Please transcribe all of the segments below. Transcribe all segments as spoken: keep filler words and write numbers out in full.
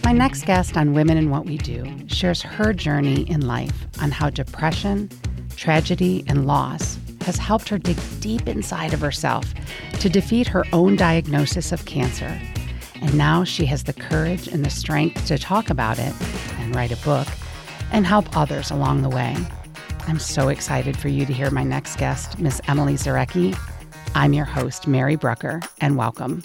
My next guest on Women in What We Do shares her journey in life on how depression, tragedy, and loss has helped her dig deep inside of herself to defeat her own diagnosis of cancer. And now she has the courage and the strength to talk about it and write a book and help others along the way. I'm so excited for you to hear my next guest, Miss Emily Zarecki. I'm your host, Mary Brucker, and welcome.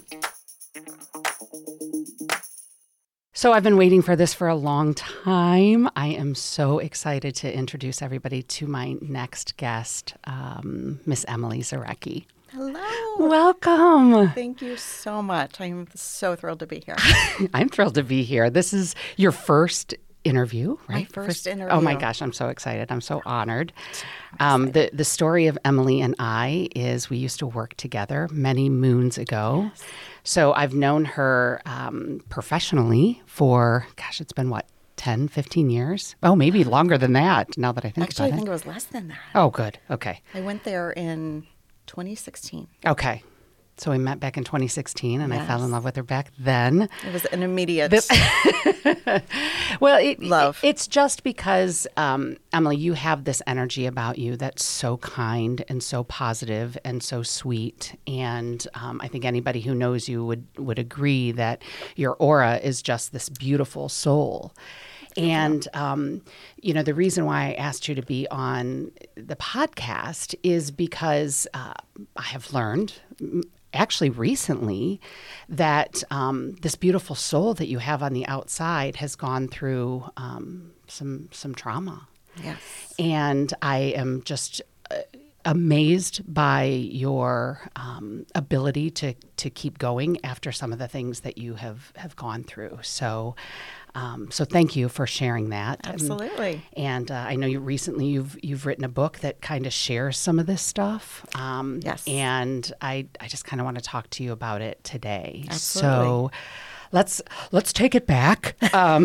So I've been waiting for this for a long time. I am so excited to introduce everybody to my next guest, um, Miss Emily Zarecki. Hello. Welcome. Thank you so much. I'm so thrilled to be here. I'm thrilled to be here. This is your first interview, right? My first, first interview. Oh my gosh, I'm so excited. I'm so honored. Um, the, the story of Emily and I is we used to work together many moons ago. Yes. So I've known her um, professionally for, gosh, it's been what, ten, fifteen years? Oh, maybe longer than that now that I think Actually, about it. I think it was less than that. Oh, good. Okay. I went there in twenty sixteen. Okay. So we met back in twenty sixteen, and yes. I fell in love with her back then. It was an immediate the, well, it, love. It, it's just because, um, Emily, you have this energy about you that's so kind and so positive and so sweet. And um, I think anybody who knows you would, would agree that your aura is just this beautiful soul. And, um, you know, the reason why I asked you to be on the podcast is because uh, I have learned actually recently that um, this beautiful soul that you have on the outside has gone through um, some some trauma. Yes. And I am just uh, amazed by your um, ability to to keep going after some of the things that you have, have gone through. So um, so thank you for sharing that. Absolutely. And, and uh, I know you recently you've you've written a book that kind of shares some of this stuff. Um, yes. And I I just kind of want to talk to you about it today. Absolutely. So let's let's take it back um,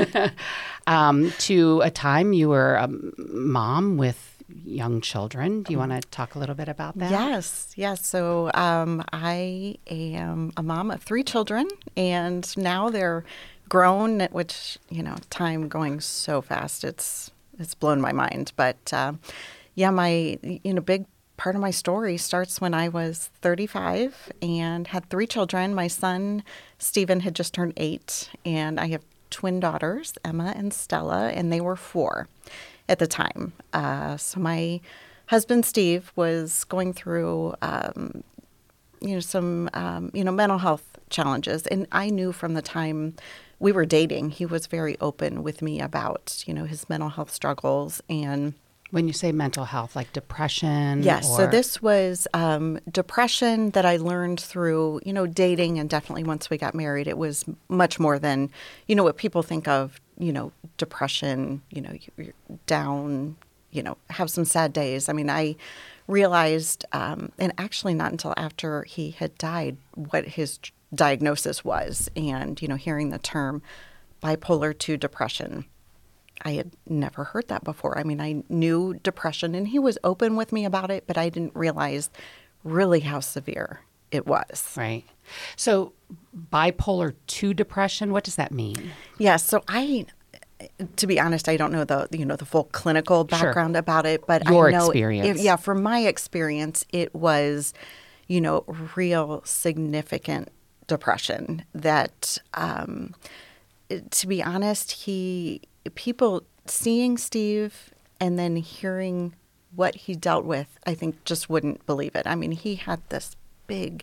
um, to a time you were a mom with young children. Do you want to talk a little bit about that? Yes, yes. So um, I am a mom of three children, and now they're grown, which, you know, time going so fast. It's it's blown my mind. But uh, yeah, my, you know, big part of my story starts when I was thirty-five and had three children. My son, Stephen, had just turned eight, and I have twin daughters, Emma and Stella, and they were four at the time. Uh, so my husband, Steve, was going through, um, you know, some, um, you know, mental health challenges. And I knew from the time we were dating, he was very open with me about, you know, his mental health struggles. And when you say mental health, like depression? Yes. Or... So this was um, depression that I learned through, you know, dating. And definitely once we got married, it was much more than, you know, what people think of, you know, depression, you know, you're down, you know, have some sad days. I mean, I realized, um, and actually not until after he had died, what his diagnosis was. And, you know, hearing the term bipolar two depression, I had never heard that before. I mean, I knew depression, and he was open with me about it, but I didn't realize really how severe it was. Right. So bipolar two depression, what does that mean? Yes. Yeah, so I, to be honest, I don't know the, you know, the full clinical background sure. about it, but Your I know, experience. It, yeah, from my experience, it was, you know, real significant depression that, um, to be honest, he, people seeing Steve and then hearing what he dealt with, I think just wouldn't believe it. I mean, he had this big,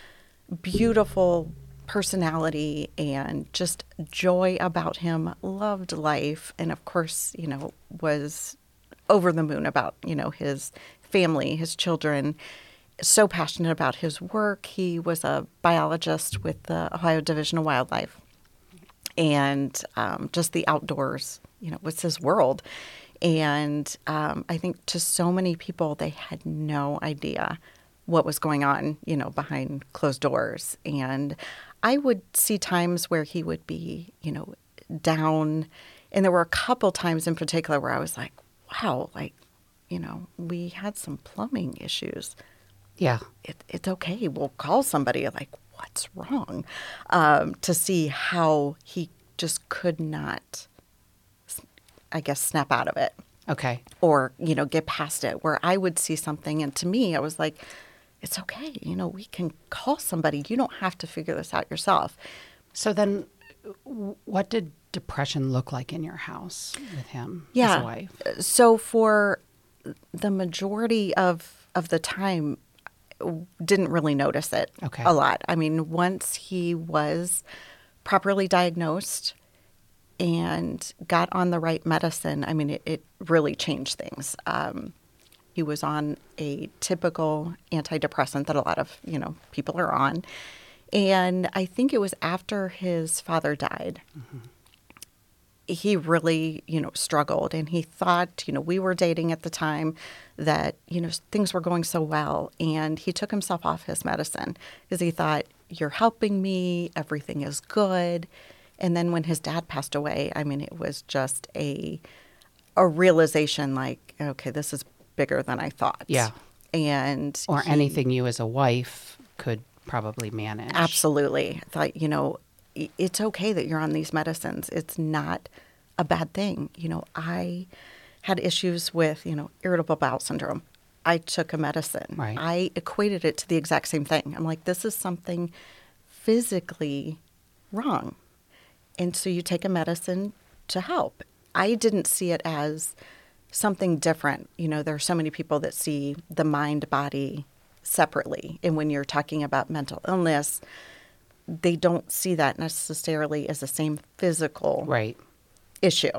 beautiful personality and just joy about him, loved life, and of course, you know, was over the moon about, you know, his family, his children, so passionate about his work. He was a biologist with the Ohio Division of Wildlife, and um, just the outdoors, you know, was his world. And um, I think to so many people, they had no idea what was going on, you know, behind closed doors. And I would see times where he would be, you know, down. And there were a couple times in particular where I was like, wow, like, you know, we had some plumbing issues. Yeah. It, it's okay. We'll call somebody. Like, what's wrong? Um, to see how he just could not, I guess, snap out of it. Okay. Or, you know, get past it, where I would see something. And to me, I was like, it's okay. You know, we can call somebody. You don't have to figure this out yourself. So then what did depression look like in your house with him yeah. as a wife? So for the majority of, of the time, didn't really notice it okay. a lot. I mean, once he was properly diagnosed and got on the right medicine, I mean, it, it really changed things. Um, he was on a typical antidepressant that a lot of, you know, people are on. And I think it was after his father died, mm-hmm. he really, you know, struggled. And he thought, you know, we were dating at the time, that, you know, things were going so well. And he took himself off his medicine because he thought, you're helping me, everything is good. And then when his dad passed away, I mean, it was just a a realization like, okay, this is bigger than I thought. Yeah. And or he, anything you as a wife could probably manage. Absolutely. I thought, you know, it's okay that you're on these medicines. It's not a bad thing. You know, I had issues with, you know, irritable bowel syndrome. I took a medicine. Right. I equated it to the exact same thing. I'm like, this is something physically wrong. And so you take a medicine to help. I didn't see it as something different. You know, there are so many people that see the mind body separately. And when you're talking about mental illness, they don't see that necessarily as the same physical right. issue.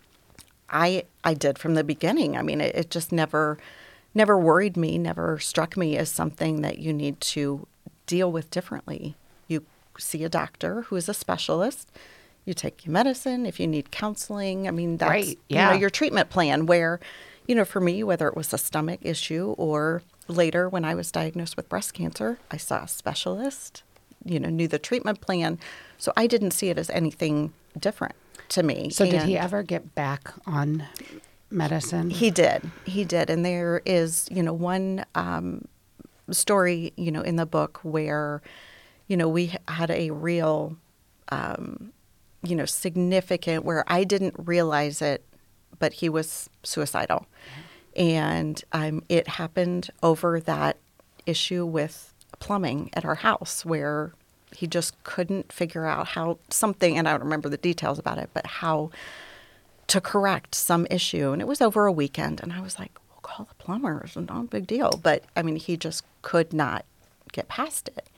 I I did from the beginning. I mean, it, it just never never worried me, never struck me as something that you need to deal with differently. You see a doctor who is a specialist. You take your medicine. If you need counseling, I mean, that's right. yeah. you know, your treatment plan where, you know, for me, whether it was a stomach issue or later when I was diagnosed with breast cancer, I saw a specialist, you know, knew the treatment plan. So I didn't see it as anything different to me. So and did he ever get back on medicine? He did. He did. And there is, you know, one um, story, you know, in the book where, you know, we had a real, um, you know, significant, where I didn't realize it, but he was suicidal. Yeah. And um, it happened over that issue with plumbing at our house, where he just couldn't figure out how something, and I don't remember the details about it, but how to correct some issue. And it was over a weekend. And I was like, well, call the plumber. It's not a big deal. But, I mean, he just could not get past it.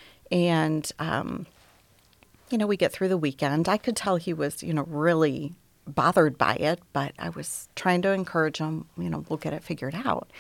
And, um, you know, we get through the weekend. I could tell he was, you know, really bothered by it. But I was trying to encourage him, you know, we'll get it figured out.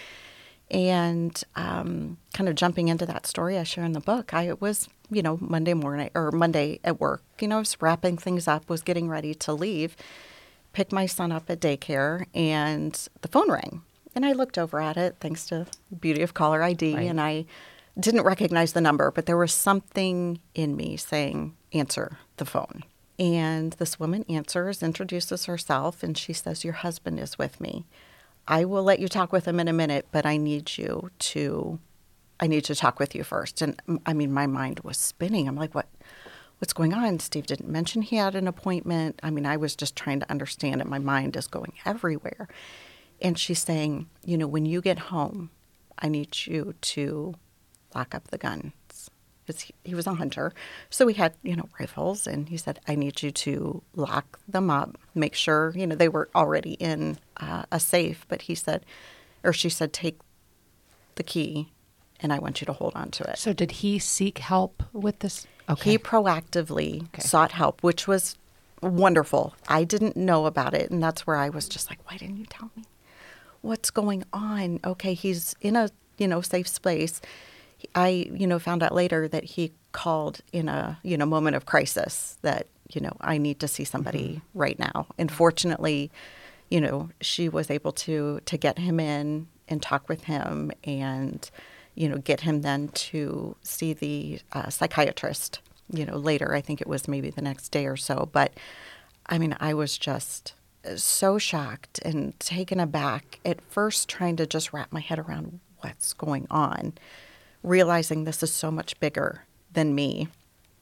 And um, kind of jumping into that story I share in the book, I was, you know, Monday morning or Monday at work, you know, I was wrapping things up, was getting ready to leave, picked my son up at daycare, and the phone rang. And I looked over at it, thanks to the beauty of caller I D, right. And I didn't recognize the number, but there was something in me saying, answer the phone. And this woman answers, introduces herself, and she says, your husband is with me. I will let you talk with him in a minute, but I need you to, I need to talk with you first. And I mean, my mind was spinning. I'm like, what, what's going on? Steve didn't mention he had an appointment. I mean, I was just trying to understand it. My mind is going everywhere. And she's saying, you know, when you get home, I need you to lock up the guns. Because he, he was a hunter. So we had, you know, rifles. And he said, I need you to lock them up, make sure, you know, they were already in uh, a safe. But he said, or she said, take the key and I want you to hold on to it. So did he seek help with this? Okay. He proactively okay. sought help, which was wonderful. I didn't know about it. And that's where I was just like, why didn't you tell me? What's going on? Okay, he's in a, you know, safe space. I, you know, found out later that he called in a, you know, moment of crisis that, you know, I need to see somebody mm-hmm. right now. And fortunately, you know, she was able to to get him in and talk with him and, you know, get him then to see the uh, psychiatrist, you know, later. I think it was maybe the next day or so. But, I mean, I was just so shocked and taken aback at first, trying to just wrap my head around what's going on, realizing this is so much bigger than me.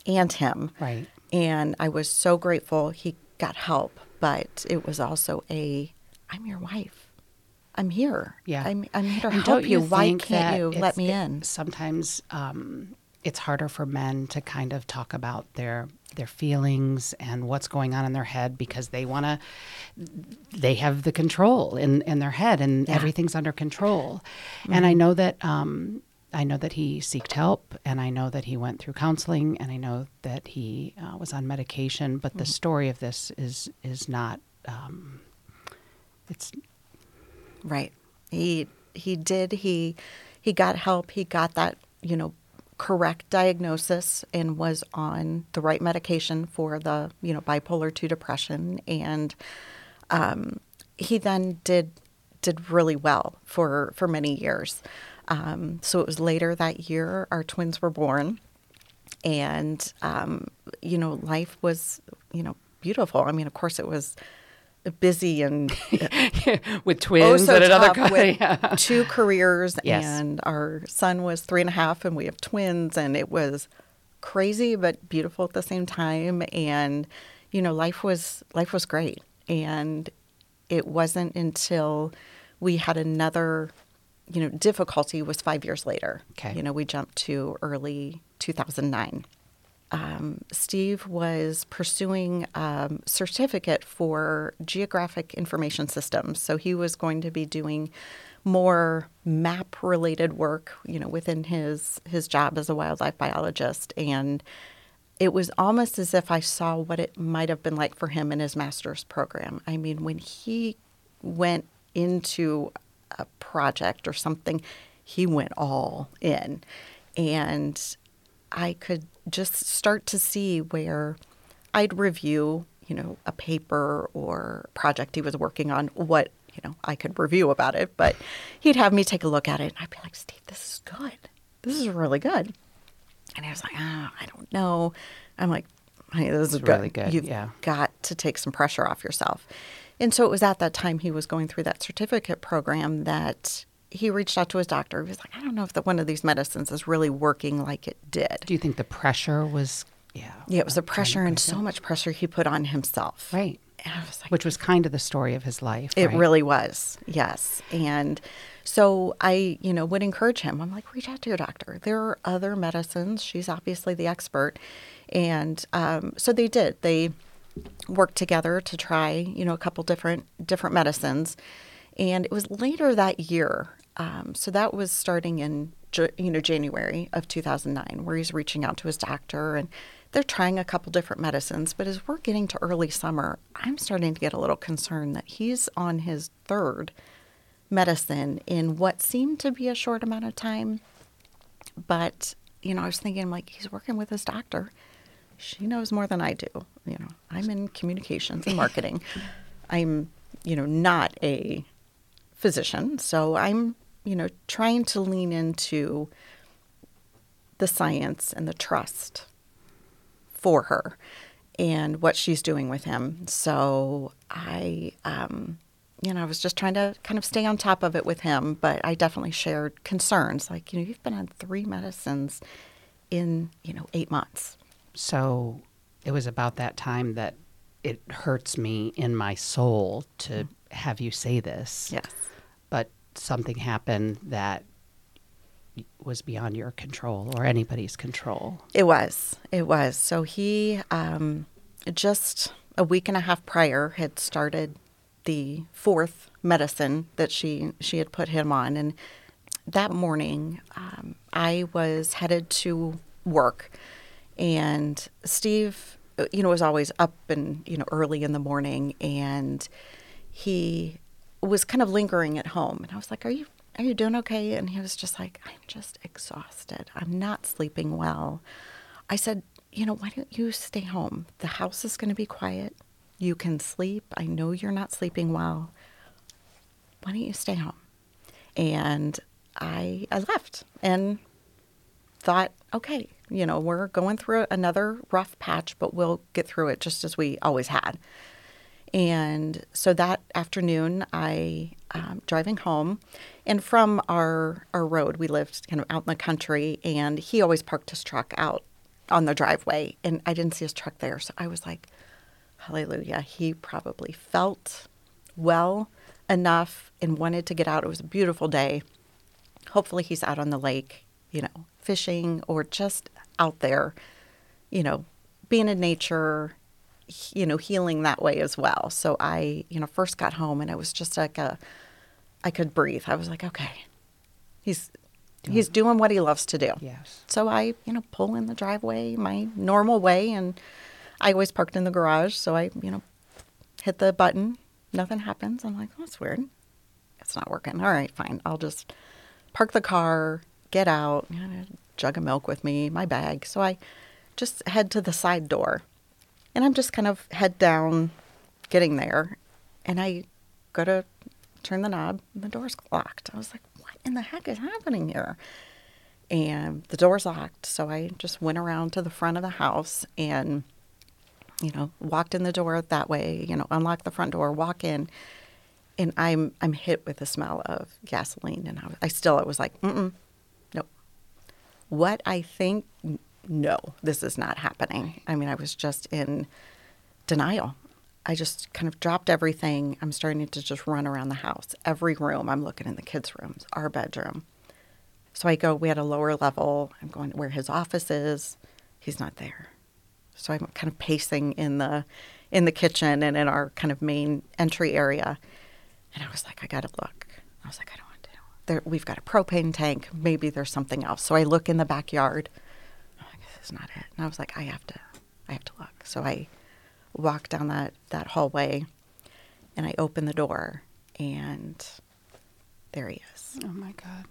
and him. Right. And I was so grateful he got help, but it was also a, I'm your wife. I'm here. Yeah. I'm, I'm here to And help don't you. you Why think can't that you it's- let me it- in? Sometimes um, it's harder for men to kind of talk about their their feelings and what's going on in their head because they want to, they have the control in, in their head and Yeah. everything's under control. Mm-hmm. And I know that, um, I know that he seeked help and I know that he went through counseling and I know that he uh, was on medication, but mm-hmm. the story of this is, is not, um, it's right. He, he did, he, he got help. He got that, you know, correct diagnosis and was on the right medication for the, you know, bipolar two depression. And um, he then did did really well for, for many years. Um, so it was later that year our twins were born. And, um, you know, life was, you know, beautiful. I mean, of course, it was busy and with twins oh, so and another tough co- with yeah. two careers, yes. and our son was three and a half, and we have twins, and it was crazy but beautiful at the same time. And you know, life was life was great, and it wasn't until we had another, you know, difficulty was five years later. Okay. You know, we jumped to early two thousand nine. Um, Steve was pursuing a um, certificate for geographic information systems. So he was going to be doing more map-related work, you know, within his, his job as a wildlife biologist. And it was almost as if I saw what it might have been like for him in his master's program. I mean, when he went into a project or something, he went all in. And I could just start to see where I'd review, you know, a paper or project he was working on, what, you know, I could review about it, but he'd have me take a look at it and I'd be like, Steve, this is good. This is really good. And I was like, ah, I don't know. I'm like, hey, this is it's good. really good. You've yeah. got to take some pressure off yourself. And so it was at that time he was going through that certificate program that he reached out to his doctor. He was like, I don't know if the, one of these medicines is really working like it did. Do you think the pressure was, yeah. Yeah, it was the pressure and so much pressure he put on himself. Right. And I was like, which was kind of the story of his life. It right? really was, yes. And so I, you know, would encourage him. I'm like, reach out to your doctor. There are other medicines. She's obviously the expert. And um, so they did. They worked together to try, you know, a couple different different medicines. And it was later that year. Um, so that was starting in, you know, January of two thousand nine, where he's reaching out to his doctor and they're trying a couple different medicines. But as we're getting to early summer, I'm starting to get a little concerned that he's on his third medicine in what seemed to be a short amount of time. But, you know, I was thinking, like, he's working with his doctor. She knows more than I do. You know, I'm in communications and marketing. I'm, you know, not a physician. So I'm, you know, trying to lean into the science and the trust for her and what she's doing with him. So I, um, you know, I was just trying to kind of stay on top of it with him, but I definitely shared concerns. Like, you know, you've been on three medicines in, you know, eight months. So it was about that time that it hurts me in my soul to mm-hmm. have you say this. Yes. But something happened that was beyond your control or anybody's control. It was. It was. So he, um, just a week and a half prior, had started the fourth medicine that she, she had put him on. And that morning, um, I was headed to work. And Steve, you know, was always up and, you know, early in the morning. And he was kind of lingering at home. And I was like, are you Are you doing okay? And he was just like, I'm just exhausted. I'm not sleeping well. I said, you know, why don't you stay home? The house is going to be quiet. You can sleep. I know you're not sleeping well. Why don't you stay home? And I, I left and thought, okay, you know, we're going through another rough patch, but we'll get through it just as we always had. And so that afternoon, I um, driving home, and from our our road, we lived kind of out in the country, and he always parked his truck out on the driveway, and I didn't see his truck there. So I was like, hallelujah. He probably felt well enough and wanted to get out. It was a beautiful day. Hopefully he's out on the lake, you know, fishing or just out there, you know, being in nature, you know, healing that way as well. So I, you know, first got home and it was just like a, I could breathe. I was like, okay, he's doing. he's doing what he loves to do. Yes. So I, you know, pull in the driveway my normal way, and I always parked in the garage. So I, you know, hit the button. Nothing happens. I'm like, oh, that's weird. It's not working. All right, fine. I'll just park the car, get out, you know, jug of milk with me, my bag. So I just head to the side door. And I'm just kind of head down, getting there. And I go to turn the knob, and the door's locked. I was like, what in the heck is happening here? And the door's locked. So I just went around to the front of the house and, you know, walked in the door that way, you know, unlocked the front door, walk in. And I'm I'm hit with the smell of gasoline. And I, was, I still, it was like, mm-mm, nope. What I think... no, this is not happening. I mean, I was just in denial. I just kind of dropped everything. I'm starting to just run around the house. Every room, I'm looking in the kids' rooms, our bedroom. So I go, we had a lower level. I'm going to where his office is. He's not there. So I'm kind of pacing in the in the kitchen and in our kind of main entry area. And I was like, I got to look. I was like, I don't want to. There, we've got a propane tank. Maybe there's something else. So I look in the backyard. Is not it. And I was like, I have to, I have to look. So I walked down that, that hallway, and I opened the door, and there he is. Oh my God.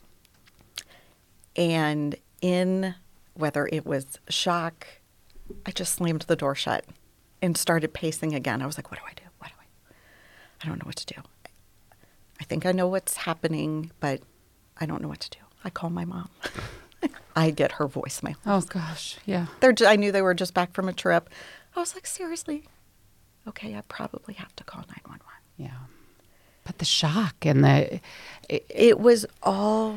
And in, whether it was shock, I just slammed the door shut and started pacing again. I was like, what do I do? What do I, I don't know what to do. I think I know what's happening, but I don't know what to do. I call my mom. I get her voicemail. Oh, gosh. Yeah. They're, I knew they were just back from a trip. I was like, seriously? Okay, I probably have to call nine one one. Yeah. But the shock and the... It, it was all...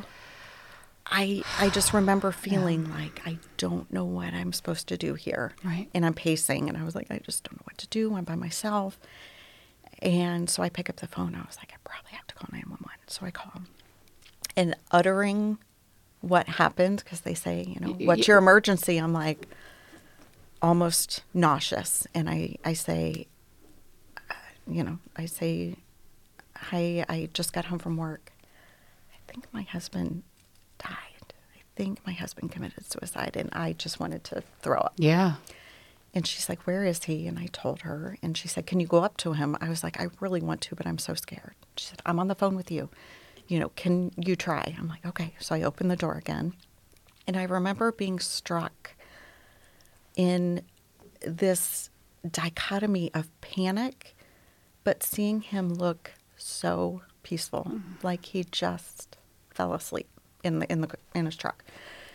I I just remember feeling yeah. like, I don't know what I'm supposed to do here. Right. And I'm pacing, and I was like, I just don't know what to do. I'm by myself. And so I pick up the phone. I was like, I probably have to call nine one one. So I call him. And uttering... what happened, because they say, you know, what's your emergency? I'm like almost nauseous. And I, I say, uh, you know, I say, hi, I just got home from work. I think my husband died. I think my husband committed suicide. And I just wanted to throw up. Yeah. And she's like, where is he? And I told her. And she said, can you go up to him? I was like, I really want to, but I'm so scared. She said, I'm on the phone with you. You know, can you try? I'm like, okay. So I opened the door again. And I remember being struck in this dichotomy of panic, but seeing him look so peaceful, mm-hmm. like he just fell asleep in the in the in his truck.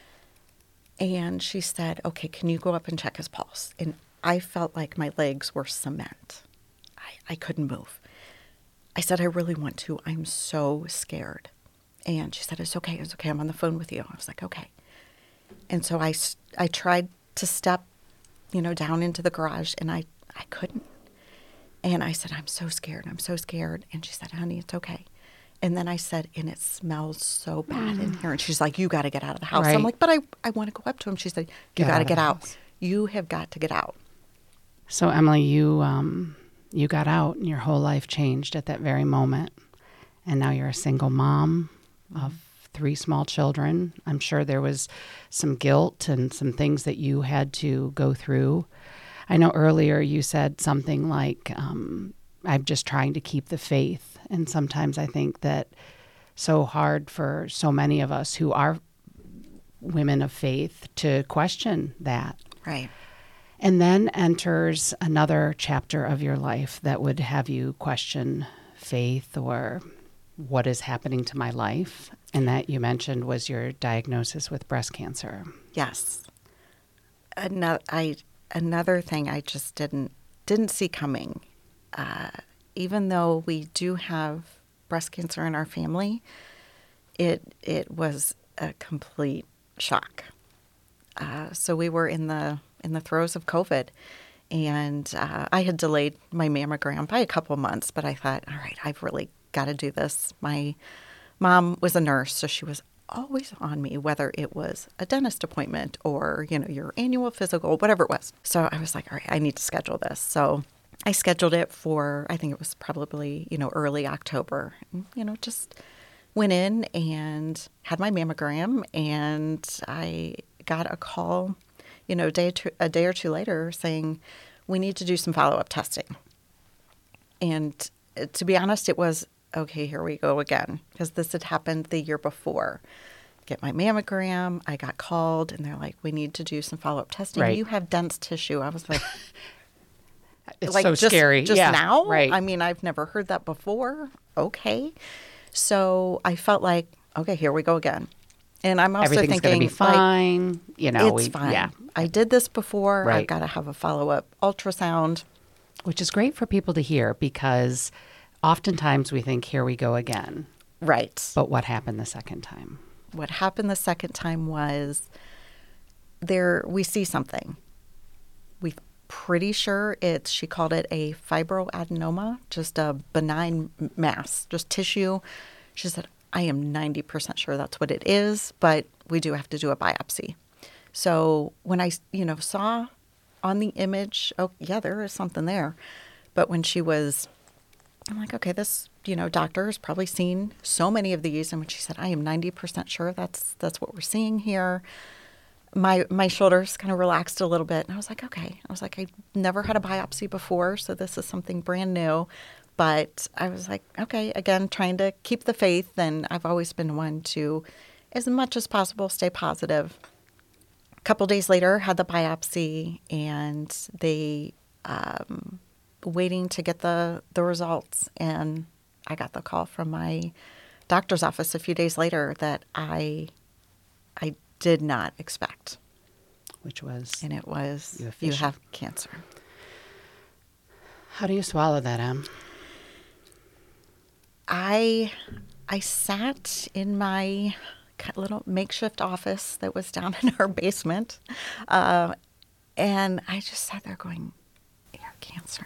And she said, okay, can you go up and check his pulse? And I felt like my legs were cement. I, I couldn't move. I said, I really want to. I'm so scared. And she said, it's okay. It's okay. I'm on the phone with you. I was like, okay. And so I, I tried to step, you know, down into the garage, and I, I couldn't. And I said, I'm so scared. I'm so scared. And she said, honey, it's okay. And then I said, and it smells so bad mm. in here. And she's like, you got to get out of the house. Right. I'm like, but I, I want to go up to him. She said, you got to get out. House. You have got to get out. So, Emily, you... um. You got out and your whole life changed at that very moment. And now you're a single mom of three small children. I'm sure there was some guilt and some things that you had to go through. I know earlier you said something like, um, I'm just trying to keep the faith. And sometimes I think that so hard for so many of us who are women of faith to question that. Right. And then enters another chapter of your life that would have you question faith or what is happening to my life. And that you mentioned was your diagnosis with breast cancer. Yes. Another, I, another thing I just didn't didn't see coming. Uh, even though we do have breast cancer in our family, it it was a complete shock. uh, so we were in the in the throes of COVID, and uh, I had delayed my mammogram by a couple months, but I thought, all right, I've really got to do this. My mom was a nurse, so she was always on me, whether it was a dentist appointment or, you know, your annual physical, whatever it was. So I was like, all right, I need to schedule this. So I scheduled it for, I think it was probably, you know, early October. And, you know, just went in and had my mammogram, and I got a call, you know, a day, two, a day or two later saying, we need to do some follow-up testing. And to be honest, it was, okay, here we go again, because this had happened the year before. Get my mammogram, I got called, and they're like, we need to do some follow-up testing. Right. You have dense tissue. I was like, it's like so just, scary. Just yeah. now? Right. I mean, I've never heard that before. Okay. So I felt like, okay, here we go again. And I'm also Everything's thinking, going to be fine. Like, you know, it's we, fine. Yeah. I did this before. Right. I've got to have a follow-up ultrasound. Which is great for people to hear, because oftentimes we think, here we go again. Right. But what happened the second time? What happened the second time was there we see something. We're pretty sure it's, she called it a fibroadenoma, just a benign mass, just tissue. She said, I am ninety percent sure that's what it is, but we do have to do a biopsy. So when I, you know, saw on the image, oh, yeah, there is something there. But when she was, I'm like, okay, this, you know, doctor has probably seen so many of these. And when she said, I am ninety percent sure that's that's what we're seeing here, my my shoulders kind of relaxed a little bit. And I was like, okay. I was like, I never had a biopsy before, so this is something brand new. But I was like, okay, again, trying to keep the faith. And I've always been one to, as much as possible, stay positive. A couple days later, had the biopsy, and they um, waiting to get the, the results. And I got the call from my doctor's office a few days later that I I did not expect. Which was? And it was, You have you fish- have cancer. How do you swallow that, Em? I I sat in my little makeshift office that was down in our basement, uh, and I just sat there going, "You have cancer."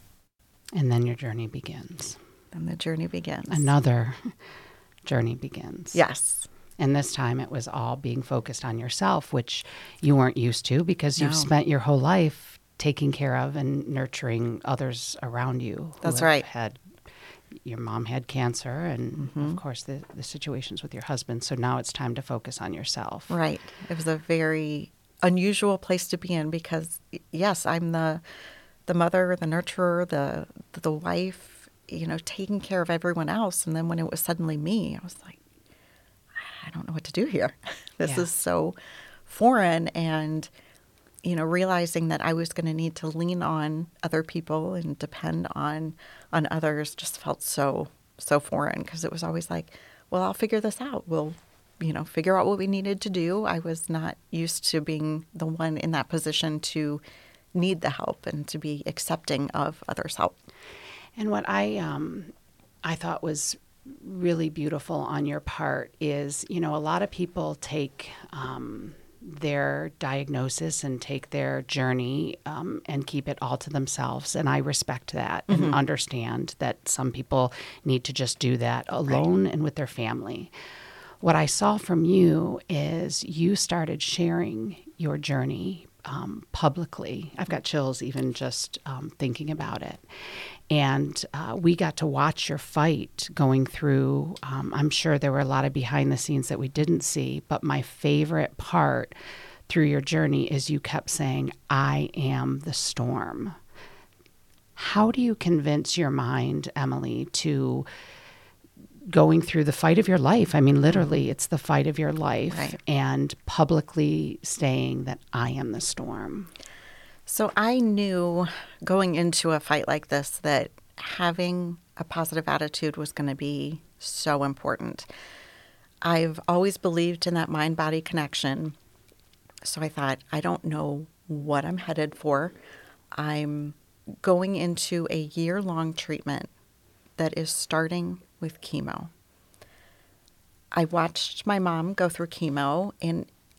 And then your journey begins. And the journey begins. Another journey begins. Yes. And this time it was all being focused on yourself, which you weren't used to, because you've No. spent your whole life taking care of and nurturing others around you. who That's have right. Had your mom had cancer, and Mm-hmm. of course the the situations with your husband. So now it's time to focus on yourself. Right. It was a very unusual place to be in because, yes, I'm the the mother, the nurturer, the the wife, you know, taking care of everyone else. And then when it was suddenly me, I was like, I don't know what to do here. This Yeah. is so foreign. And, you know, realizing that I was going to need to lean on other people and depend on on others just felt so, so foreign, because it was always like, well, I'll figure this out. We'll, you know, figure out what we needed to do. I was not used to being the one in that position to need the help and to be accepting of others' help. And what I um, I thought was really beautiful on your part is, you know, a lot of people take um, their diagnosis and take their journey um, and keep it all to themselves. And I respect that Mm-hmm. and understand that some people need to just do that alone and with their family. What I saw from you is you started sharing your journey um, publicly. I've got chills even just um, thinking about it. And uh, we got to watch your fight going through. Um, I'm sure there were a lot of behind the scenes that we didn't see, but my favorite part through your journey is you kept saying, I am the storm. How do you convince your mind, Emily, to going through the fight of your life? I mean, literally, it's the fight of your life, Right. and publicly saying that I am the storm. So I knew going into a fight like this that having a positive attitude was going to be so important. I've always believed in that mind-body connection. So I thought, I don't know what I'm headed for. I'm going into a year-long treatment that is starting with chemo. I watched my mom go through chemo, and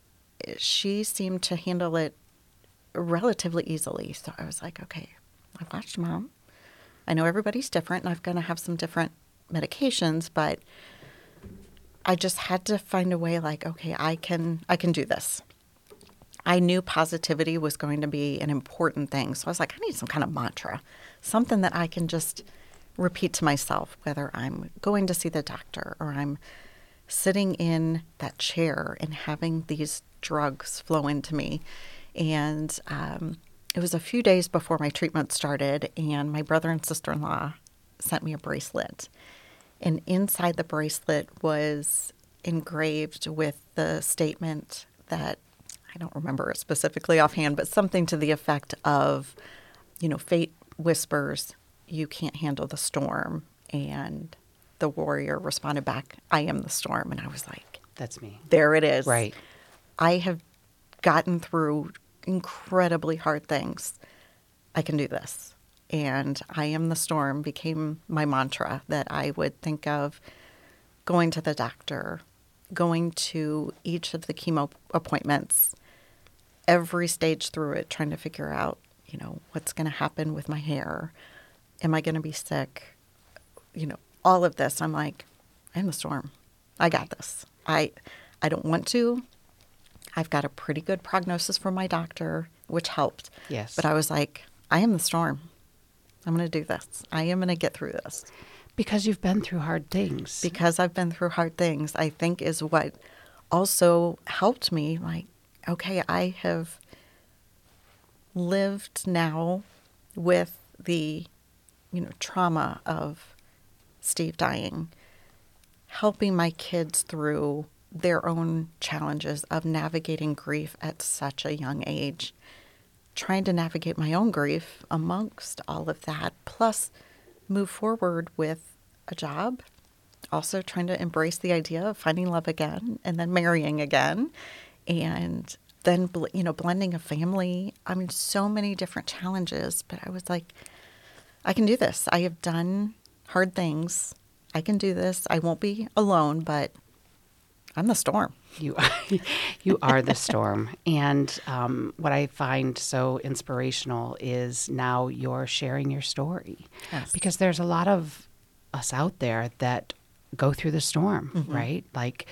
she seemed to handle it relatively easily. So I was like, okay, I've watched Mom. I know everybody's different, and I'm going to have some different medications, but I just had to find a way like, okay, I can I can do this. I knew positivity was going to be an important thing. So I was like, I need some kind of mantra, something that I can just repeat to myself, whether I'm going to see the doctor or I'm sitting in that chair and having these drugs flow into me. And um, it was a few days before my treatment started, and my brother and sister-in-law sent me a bracelet. And inside the bracelet was engraved with the statement that, I don't remember it specifically offhand, but something to the effect of, you know, fate whispers, you can't handle the storm. And the warrior responded back, I am the storm. And I was like, that's me. There it is. Right. I have gotten through incredibly hard things. I can do this. And I am the storm became my mantra that I would think of going to the doctor, going to each of the chemo appointments, every stage through it, trying to figure out, you know, what's going to happen with my hair. Am I going to be sick? You know, all of this. I'm like, I'm the storm. I got this. I, I don't want to. I've got a pretty good prognosis from my doctor, which helped. Yes. But I was like, I am the storm. I'm going to do this. I am going to get through this. Because you've been through hard things. Because I've been through hard things, I think is what also helped me. Like, okay, I have lived now with the, you know, trauma of Steve dying, helping my kids through their own challenges of navigating grief at such a young age, trying to navigate my own grief amongst all of that, plus move forward with a job, also trying to embrace the idea of finding love again and then marrying again, and then, you know, blending a family. I mean, so many different challenges, but I was like, I can do this. I have done hard things. I can do this. I won't be alone, but I'm the storm. You are, you are the storm. And um, what I find so inspirational is now you're sharing your story. Yes. Because there's a lot of us out there that go through the storm, mm-hmm. right? Like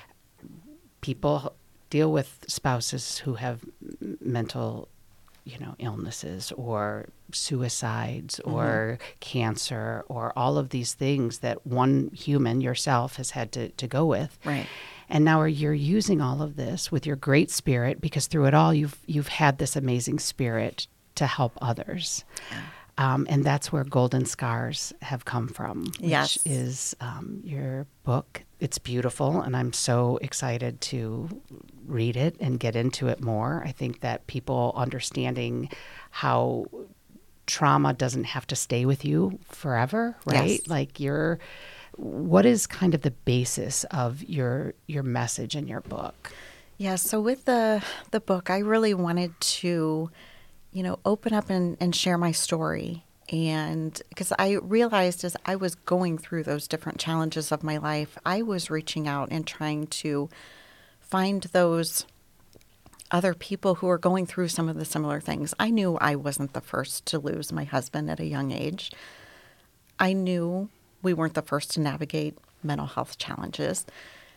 people deal with spouses who have mental, you know, illnesses or suicides mm-hmm. or cancer or all of these things that one human, yourself, has had to, to go with. Right. And now you're using all of this with your great spirit, because through it all, you've you've had this amazing spirit to help others. Yeah. Um, and that's where Golden Scars have come from, which yes. is um, your book. It's beautiful, and I'm so excited to read it and get into it more. I think that people understanding how trauma doesn't have to stay with you forever, right? Yes. Like you're... What is kind of the basis of your your message in your book? Yeah, so with the the book, I really wanted to, you know, open up and, and share my story. And because I realized as I was going through those different challenges of my life, I was reaching out and trying to find those other people who are going through some of the similar things. I knew I wasn't the first to lose my husband at a young age. I knew we weren't the first to navigate mental health challenges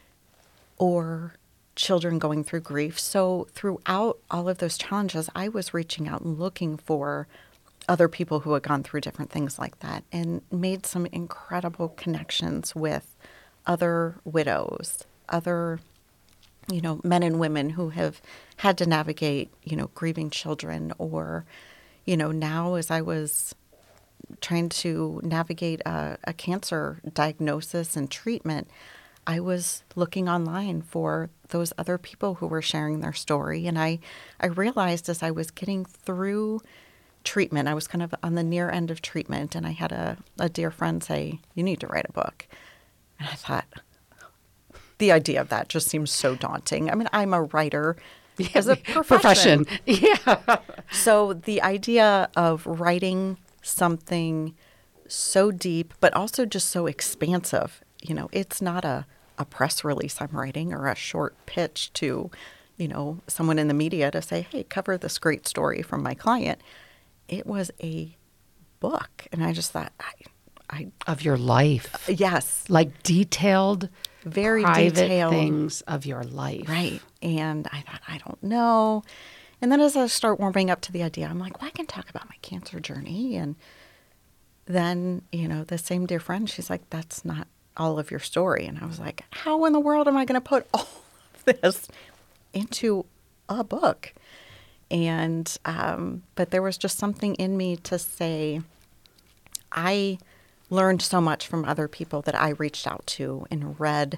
or children going through grief. So throughout all of those challenges, I was reaching out and looking for other people who had gone through different things like that, and made some incredible connections with other widows, other, you know, men and women who have had to navigate, you know, grieving children, or, you know, now as I was trying to navigate a, a cancer diagnosis and treatment, I was looking online for those other people who were sharing their story. And I, I realized as I was getting through treatment, I was kind of on the near end of treatment, and I had a, a dear friend say, you need to write a book. And I thought, the idea of that just seems so daunting. I mean, I'm a writer yeah, as a profession. profession. Yeah. So the idea of writing something so deep, but also just so expansive. You know, it's not a, a press release I'm writing or a short pitch to, you know, someone in the media to say, hey, cover this great story from my client. It was a book. And I just thought, I, I Of your life. yes. Like detailed, Very private detailed things of your life. Right. And I thought, I don't know. And then as I start warming up to the idea, I'm like, well, I can talk about my cancer journey. And then, you know, the same dear friend, she's like, that's not all of your story. And I was like, how in the world am I going to put all of this into a book? And, um, but there was just something in me to say, I learned so much from other people that I reached out to and read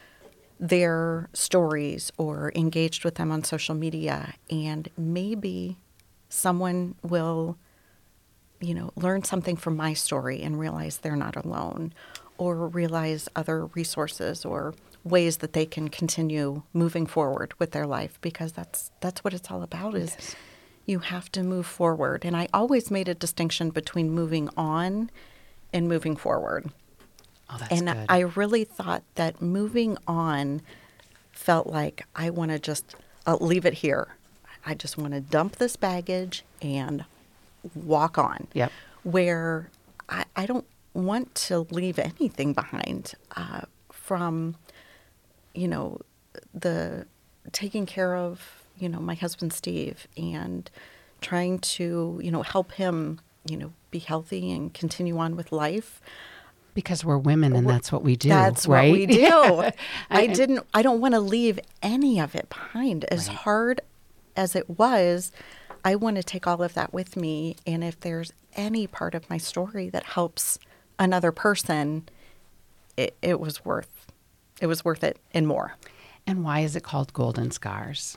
their stories or engaged with them on social media. And maybe someone will, you know, learn something from my story and realize they're not alone, or realize other resources or ways that they can continue moving forward with their life, because that's that's what it's all about is Yes. You have to move forward. And I always made a distinction between moving on and moving forward. Oh, that's and good. I really thought that moving on felt like I want to just uh, leave it here. I just want to dump this baggage and walk on. Yep. Where I, I don't want to leave anything behind uh, from, you know, the taking care of, you know, my husband, Steve, and trying to, you know, help him, you know, be healthy and continue on with life. Because we're women and that's what we do. That's right? what we do. I, I- didn't, I don't want to leave any of it behind. As Right. hard as it was, I want to take all of that with me. And if there's any part of my story that helps another person, it, it was worth, it was worth it and more. And why is it called Golden Scars?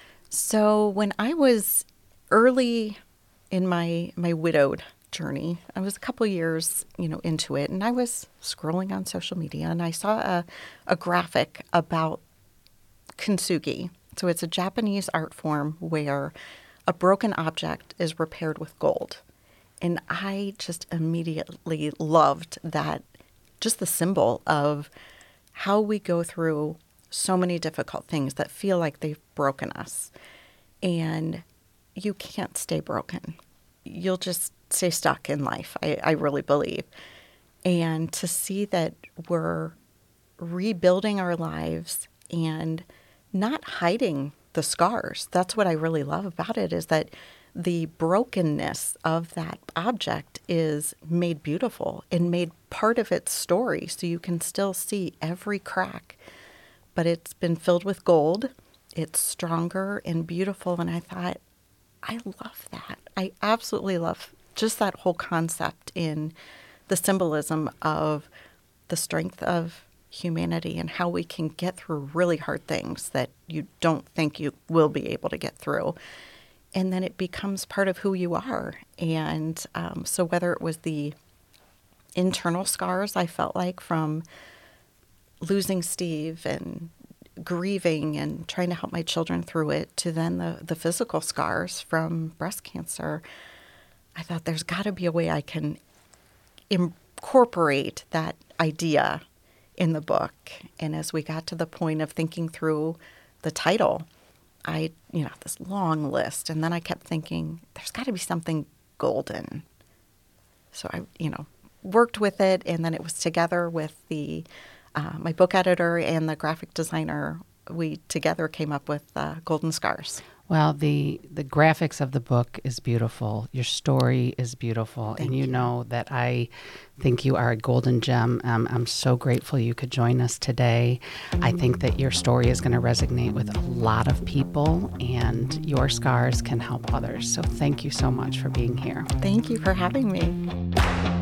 So when I was early in my, my widowed journey, I was a couple years, you know, into it, and I was scrolling on social media, and I saw a, a graphic about kintsugi. So it's a Japanese art form where a broken object is repaired with gold. And I just immediately loved that, just the symbol of how we go through so many difficult things that feel like they've broken us. And you can't stay broken. You'll just stay stuck in life, I, I really believe. And to see that we're rebuilding our lives and not hiding the scars. That's what I really love about it, is that the brokenness of that object is made beautiful and made part of its story. So you can still see every crack, but it's been filled with gold. It's stronger and beautiful. And I thought, I love that. I absolutely love just that whole concept in the symbolism of the strength of humanity and how we can get through really hard things that you don't think you will be able to get through. And then it becomes part of who you are. And um, so whether it was the internal scars I felt like from losing Steve and grieving and trying to help my children through it, to then the, the physical scars from breast cancer, I thought there's got to be a way I can incorporate that idea in the book. And as we got to the point of thinking through the title, I, you know, this long list. And then I kept thinking, there's got to be something golden. So I, you know, worked with it. And then it was together with the, uh, my book editor and the graphic designer. We together came up with uh, Golden Scars. Well, the the graphics of the book is beautiful. Your story is beautiful. Thank and you, you. know that I think you are a golden gem. Um, I'm so grateful you could join us today. I think that your story is going to resonate with a lot of people, and your scars can help others. So thank you so much for being here. Thank you for having me.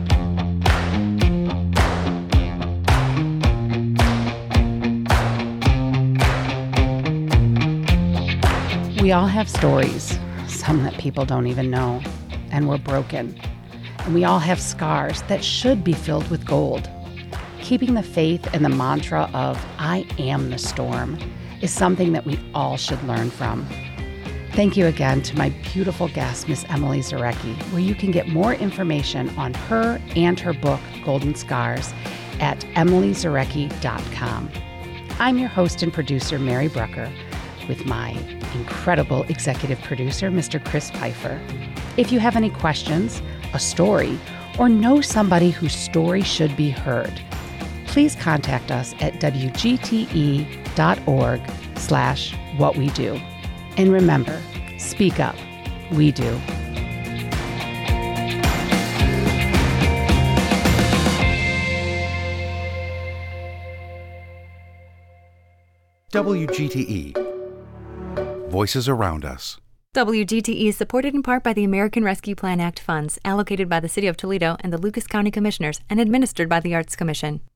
We all have stories, some that people don't even know, and we're broken. And we all have scars that should be filled with gold. Keeping the faith and the mantra of I am the storm is something that we all should learn from. Thank you again to my beautiful guest, Miss Emily Zarecki, where you can get more information on her and her book, Golden Scars, at emily zarecki dot com. I'm your host and producer, Mary Brucker. with my incredible executive producer, Mister Chris Pfeiffer. If you have any questions, a story, or know somebody whose story should be heard, please contact us at W G T E dot org slash what we do. And remember, speak up. We do. W G T E. Voices around us. W G T E is supported in part by the American Rescue Plan Act funds allocated by the City of Toledo and the Lucas County Commissioners and administered by the Arts Commission.